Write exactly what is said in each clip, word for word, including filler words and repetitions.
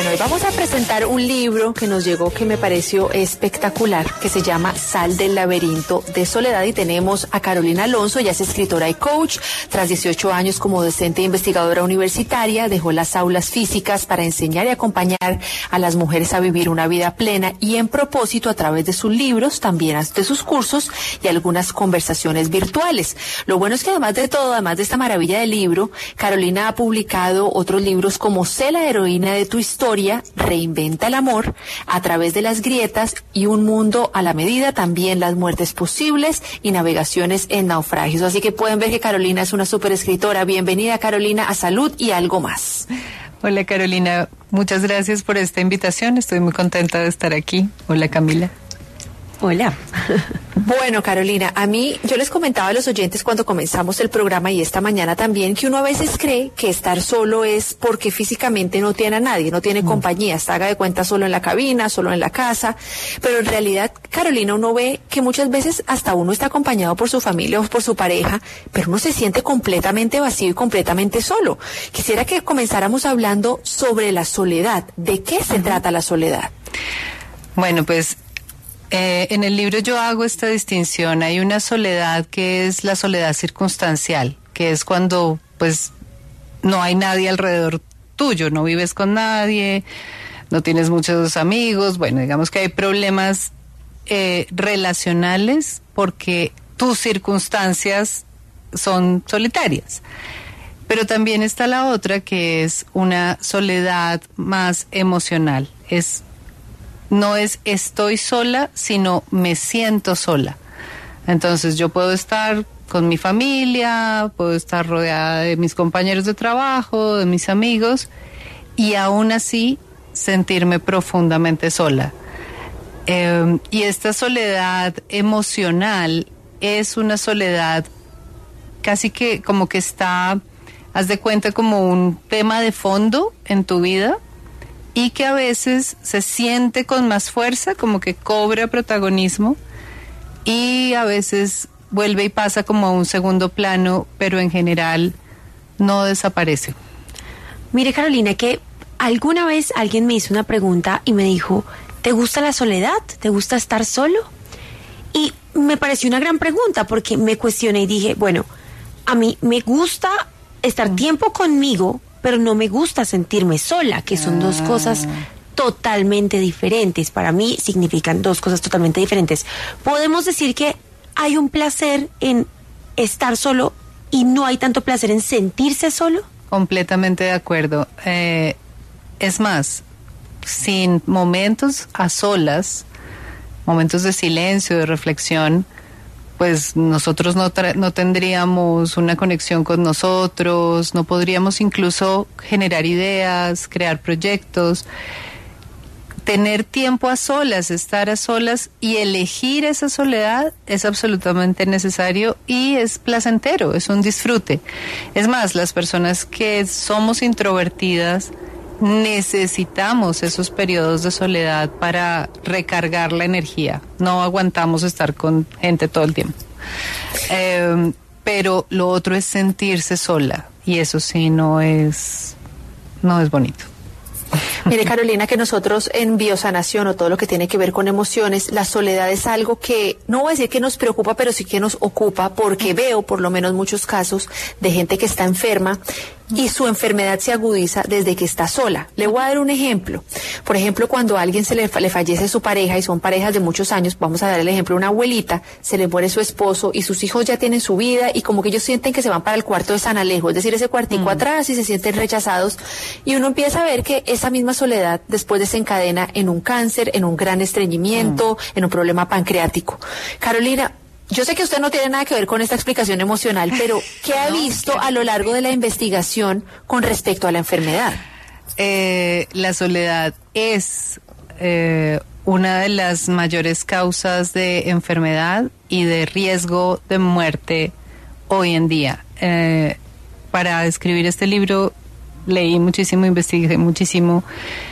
Bueno, hoy vamos a presentar un libro que nos llegó que me pareció espectacular, que se llama Sal del laberinto de soledad, y tenemos a Carolina Alonso. Ella es escritora y coach. Tras dieciocho años como docente e investigadora universitaria, dejó las aulas físicas para enseñar y acompañar a las mujeres a vivir una vida plena y en propósito a través de sus libros, también de sus cursos y algunas conversaciones virtuales. Lo bueno es que además de todo, además de esta maravilla de libro, Carolina ha publicado otros libros como Sé la heroína de tu historia, Reinventa el amor, A través de las grietas y Un mundo a la medida, también Las muertes posibles y Navegaciones en naufragios. Así que pueden ver que Carolina es una súper escritora. Bienvenida, Carolina, a Salud y Algo Más. Hola, Carolina, muchas gracias por esta invitación. Estoy muy contenta de estar aquí. Hola, Camila. Hola. Bueno, Carolina, a mí, yo les comentaba a los oyentes cuando comenzamos el programa y esta mañana también, que uno a veces cree que estar solo es porque físicamente no tiene a nadie, no tiene mm. compañía, está, haga de cuenta, solo en la cabina, solo en la casa, pero en realidad, Carolina, uno ve que muchas veces hasta uno está acompañado por su familia o por su pareja, pero uno se siente completamente vacío y completamente solo. Quisiera que comenzáramos hablando sobre la soledad. ¿De qué se uh-huh. trata la soledad? Bueno, pues Eh, en el libro yo hago esta distinción. Hay una soledad que es la soledad circunstancial, que es cuando pues no hay nadie alrededor tuyo, no vives con nadie, no tienes muchos amigos, bueno, digamos que hay problemas eh, relacionales porque tus circunstancias son solitarias. Pero también está la otra, que es una soledad más emocional, es no es estoy sola, sino me siento sola. Entonces yo puedo estar con mi familia, puedo estar rodeada de mis compañeros de trabajo, de mis amigos, y aún así sentirme profundamente sola. Eh, y esta soledad emocional es una soledad casi que como que está, haz de cuenta, como un tema de fondo en tu vida, y que a veces se siente con más fuerza, como que cobra protagonismo, y a veces vuelve y pasa como a un segundo plano, pero en general no desaparece. Mire, Carolina, que alguna vez alguien me hizo una pregunta y me dijo, ¿te gusta la soledad? ¿Te gusta estar solo? Y me pareció una gran pregunta porque me cuestioné y dije, bueno, a mí me gusta estar mm. tiempo conmigo, pero no me gusta sentirme sola, que son ah. dos cosas totalmente diferentes. Para mí significan dos cosas totalmente diferentes. Podemos decir que hay un placer en estar solo y no hay tanto placer en sentirse solo. Completamente de acuerdo. Eh, es más, sin momentos a solas, momentos de silencio, de reflexión, pues nosotros no, tra- no tendríamos una conexión con nosotros, no podríamos incluso generar ideas, crear proyectos. Tener tiempo a solas, estar a solas y elegir esa soledad es absolutamente necesario y es placentero, es un disfrute. Es más, las personas que somos introvertidas necesitamos esos periodos de soledad para recargar la energía. No aguantamos estar con gente todo el tiempo. Eh, pero lo otro es sentirse sola, y eso sí no es, no es bonito. Mire, Carolina, que nosotros en biosanación o todo lo que tiene que ver con emociones, la soledad es algo que, no voy a decir que nos preocupa, pero sí que nos ocupa, porque veo por lo menos muchos casos de gente que está enferma y su enfermedad se agudiza desde que está sola. Le voy a dar un ejemplo. Por ejemplo, cuando a alguien se le, le fallece su pareja, y son parejas de muchos años, vamos a dar el ejemplo de una abuelita, se le muere su esposo y sus hijos ya tienen su vida y como que ellos sienten que se van para el cuarto de San Alejo, es decir, ese cuartico mm. atrás, y se sienten rechazados, y uno empieza a ver que esa misma soledad después desencadena en un cáncer, en un gran estreñimiento, mm. en un problema pancreático. Carolina, yo sé que usted no tiene nada que ver con esta explicación emocional, pero ¿qué ha visto a lo largo de la investigación con respecto a la enfermedad? Eh, la soledad es eh, una de las mayores causas de enfermedad y de riesgo de muerte hoy en día. Eh, para escribir este libro leí muchísimo, investigué muchísimo.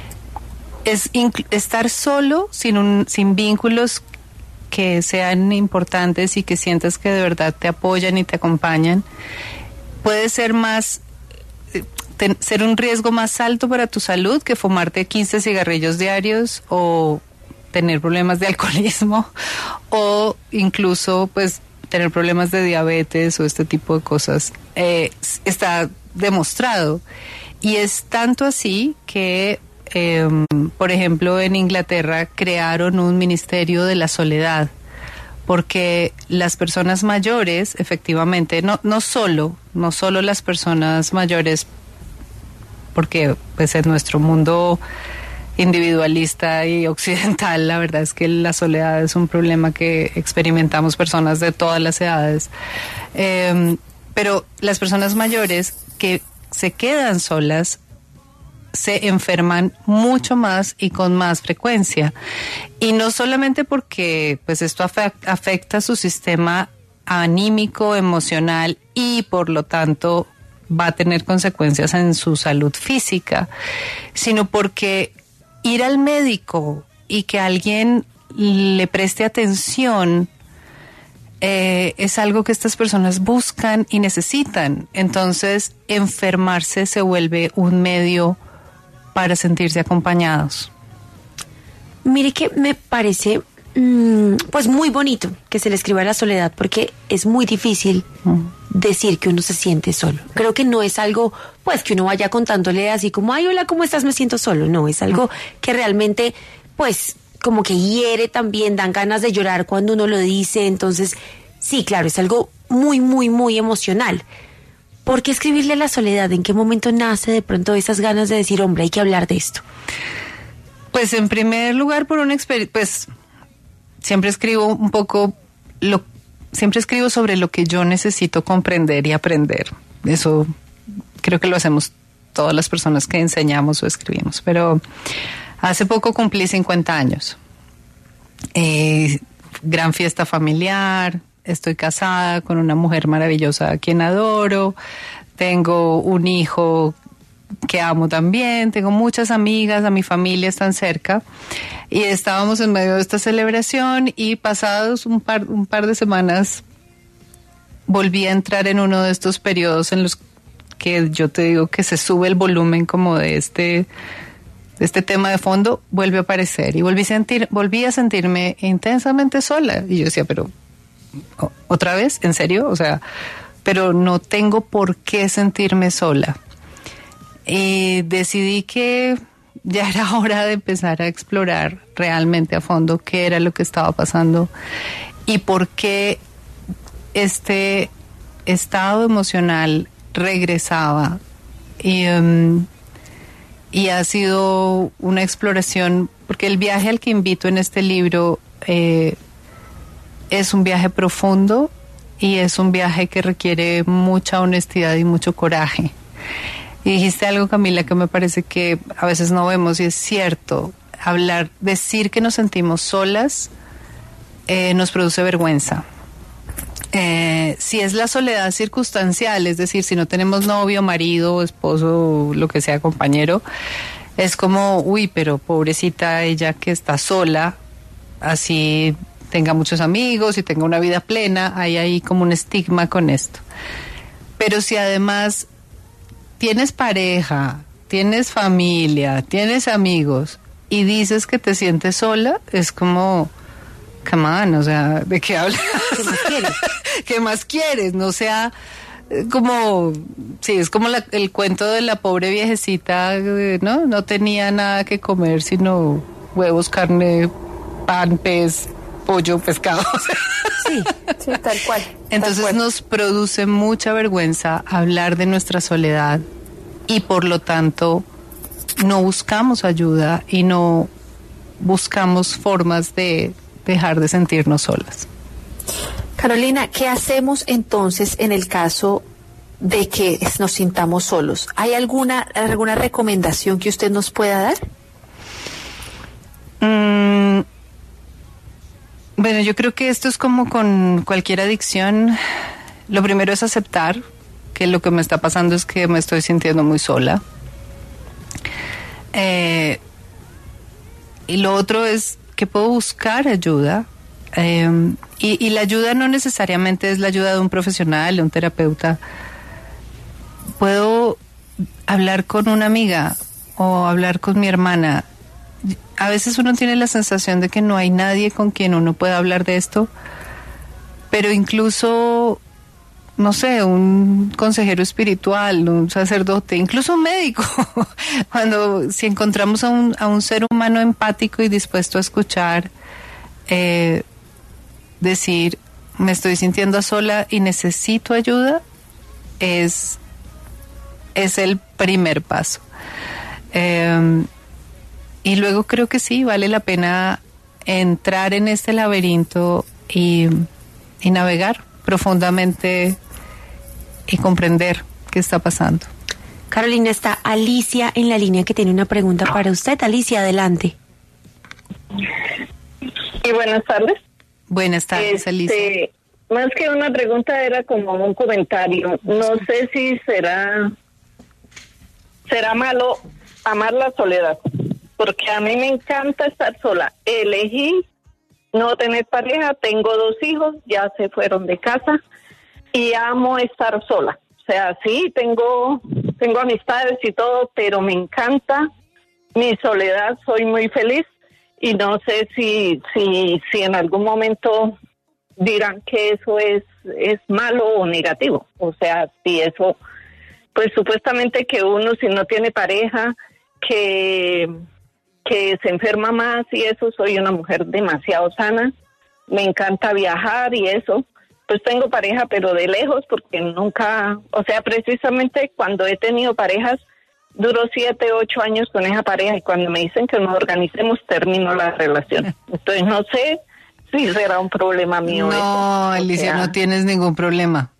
Es inc- estar solo, sin un, sin vínculos que sean importantes y que sientas que de verdad te apoyan y te acompañan, puede ser más ten, ser un riesgo más alto para tu salud que fumarte quince cigarrillos diarios o tener problemas de alcoholismo o incluso pues tener problemas de diabetes o este tipo de cosas. Eh, está demostrado. Y es tanto así que, eh, por ejemplo, en Inglaterra crearon un ministerio de la soledad, porque las personas mayores, efectivamente, no, no solo, no solo las personas mayores, porque pues en nuestro mundo individualista y occidental, la verdad es que la soledad es un problema que experimentamos personas de todas las edades, eh, pero las personas mayores que se quedan solas se enferman mucho más y con más frecuencia, y no solamente porque pues esto afecta, afecta su sistema anímico, emocional, y por lo tanto va a tener consecuencias en su salud física, sino porque ir al médico y que alguien le preste atención eh, es algo que estas personas buscan y necesitan. Entonces, enfermarse se vuelve un medio para sentirse acompañados. Mire que me parece mmm, pues muy bonito que se le escriba a la soledad, porque es muy difícil mm. decir que uno se siente solo. Creo que no es algo pues que uno vaya contándole así como, ay, hola, ¿cómo estás? Me siento solo. No, es algo mm. que realmente pues como que hiere también, dan ganas de llorar cuando uno lo dice. Entonces, sí, claro, es algo muy, muy, muy emocional. ¿Por qué escribirle a la soledad? ¿En qué momento nace de pronto esas ganas de decir, hombre, hay que hablar de esto? Pues en primer lugar por una experiencia, pues siempre escribo un poco, lo, siempre escribo sobre lo que yo necesito comprender y aprender. Eso creo que lo hacemos todas las personas que enseñamos o escribimos. Pero hace poco cumplí cincuenta años. Eh, gran fiesta familiar. Estoy casada con una mujer maravillosa a quien adoro, tengo un hijo que amo también, tengo muchas amigas, a mi familia están cerca, y estábamos en medio de esta celebración y pasados un par, un par de semanas volví a entrar en uno de estos periodos en los que yo te digo que se sube el volumen como de este, de este tema de fondo, vuelve a aparecer y volví a sentir, volví a sentirme intensamente sola, y yo decía, pero ¿otra vez? ¿En serio? O sea, pero no tengo por qué sentirme sola. Y decidí que ya era hora de empezar a explorar realmente a fondo qué era lo que estaba pasando y por qué este estado emocional regresaba. Y, um, y ha sido una exploración, porque el viaje al que invito en este libro eh, es un viaje profundo y es un viaje que requiere mucha honestidad y mucho coraje. Y dijiste algo, Camila, que me parece que a veces no vemos, y es cierto. Hablar, decir que nos sentimos solas eh, nos produce vergüenza. Eh, si es la soledad circunstancial, es decir, si no tenemos novio, marido, esposo, lo que sea, compañero, es como, uy, pero pobrecita ella que está sola, así tenga muchos amigos y tenga una vida plena, hay ahí como un estigma con esto. Pero si además tienes pareja, tienes familia, tienes amigos y dices que te sientes sola, es como, come on, o sea, ¿de qué hablas? ¿Qué más quieres? ¿Qué más quieres? No sea como, sí, es como la, el cuento de la pobre viejecita, ¿no? No tenía nada que comer sino huevos, carne, pan, pez, pollo, pescado. Sí, sí, tal cual. Entonces tal cual. Nos produce mucha vergüenza hablar de nuestra soledad y por lo tanto no buscamos ayuda y no buscamos formas de dejar de sentirnos solas. Carolina, ¿qué hacemos entonces en el caso de que nos sintamos solos? ¿Hay alguna, alguna recomendación que usted nos pueda dar? Mm, bueno, yo creo que esto es como con cualquier adicción. Lo primero es aceptar que lo que me está pasando es que me estoy sintiendo muy sola. Eh, y lo otro es que puedo buscar ayuda. Eh, y, y la ayuda no necesariamente es la ayuda de un profesional, de un terapeuta. Puedo hablar con una amiga o hablar con mi hermana. A veces uno tiene la sensación de que no hay nadie con quien uno pueda hablar de esto, pero incluso, no sé, un consejero espiritual, un sacerdote, incluso un médico, cuando si encontramos a un, a un ser humano empático y dispuesto a escuchar, eh, decir, me estoy sintiendo sola y necesito ayuda, es, es el primer paso. Eh, y luego creo que sí, vale la pena entrar en este laberinto y, y navegar profundamente y comprender qué está pasando. Carolina, está Alicia en la línea que tiene una pregunta para usted. Alicia, adelante. Y buenas tardes. Buenas tardes, este, Alicia. Más que una pregunta, era como un comentario. No sé si será será malo amar la soledad, porque a mí me encanta estar sola. Elegí no tener pareja, tengo dos hijos, ya se fueron de casa y amo estar sola. O sea, sí, tengo tengo amistades y todo, pero me encanta mi soledad, soy muy feliz y no sé si si si en algún momento dirán que eso es es malo o negativo. O sea, si eso, pues supuestamente que uno si no tiene pareja, que que se enferma más y eso, soy una mujer demasiado sana, me encanta viajar y eso, pues tengo pareja pero de lejos porque nunca, o sea, precisamente cuando he tenido parejas, duró siete, ocho años con esa pareja y cuando me dicen que nos organicemos termino la relación. Entonces no sé si será un problema mío. No, eso. Alicia, sea... no tienes ningún problema.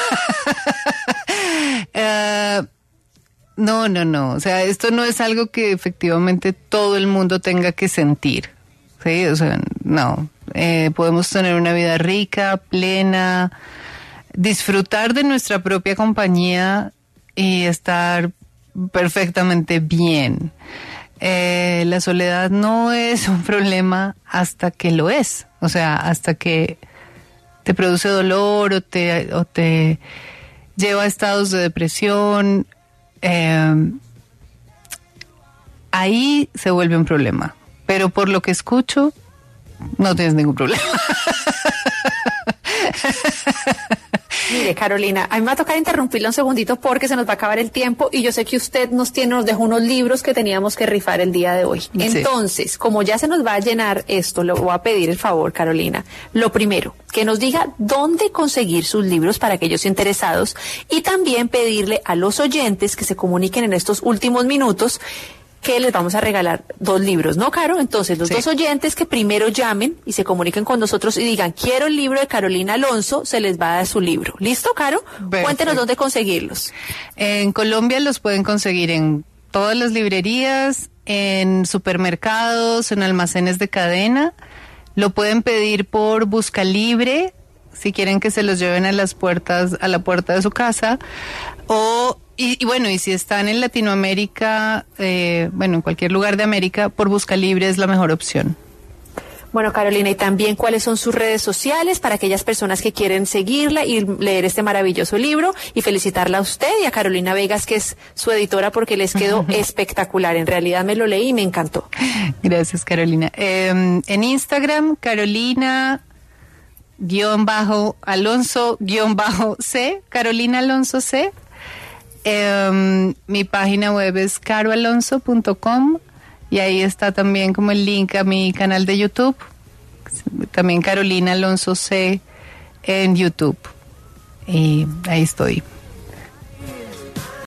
uh, No, no, no. O sea, esto no es algo que efectivamente todo el mundo tenga que sentir. Sí, o sea, no. Eh, podemos tener una vida rica, plena, disfrutar de nuestra propia compañía y estar perfectamente bien. Eh, la soledad no es un problema hasta que lo es. O sea, hasta que te produce dolor o te, o te lleva a estados de depresión. Eh, ahí se vuelve un problema, pero por lo que escucho no tienes ningún problema. Mire, Carolina, a mí me va a tocar interrumpirla un segundito porque se nos va a acabar el tiempo y yo sé que usted nos tiene, nos dejó unos libros que teníamos que rifar el día de hoy. Sí. Entonces, como ya se nos va a llenar esto, le voy a pedir el favor, Carolina. Lo primero, que nos diga dónde conseguir sus libros para aquellos interesados y también pedirle a los oyentes que se comuniquen en estos últimos minutos que les vamos a regalar dos libros, ¿no, Caro? Entonces, los sí. dos oyentes que primero llamen y se comuniquen con nosotros y digan, quiero el libro de Carolina Alonso, se les va a dar su libro. ¿Listo, Caro? Perfecto. Cuéntenos dónde conseguirlos. En Colombia los pueden conseguir en todas las librerías, en supermercados, en almacenes de cadena. Lo pueden pedir por Buscalibre, si quieren que se los lleven a las puertas, a la puerta de su casa, o Y, y bueno, y si están en Latinoamérica, eh, bueno, en cualquier lugar de América, por Buscalibre es la mejor opción. Bueno, Carolina, y también cuáles son sus redes sociales para aquellas personas que quieren seguirla y leer este maravilloso libro, y felicitarla a usted y a Carolina Vegas, que es su editora, porque les quedó espectacular. En realidad me lo leí y me encantó. Gracias, Carolina. Eh, en Instagram, Carolina guión bajo Alonso guión bajo C, Carolina Alonso C. Um, mi página web es caro alonso punto com y ahí está también como el link a mi canal de YouTube, también Carolina Alonso C en YouTube, y ahí estoy.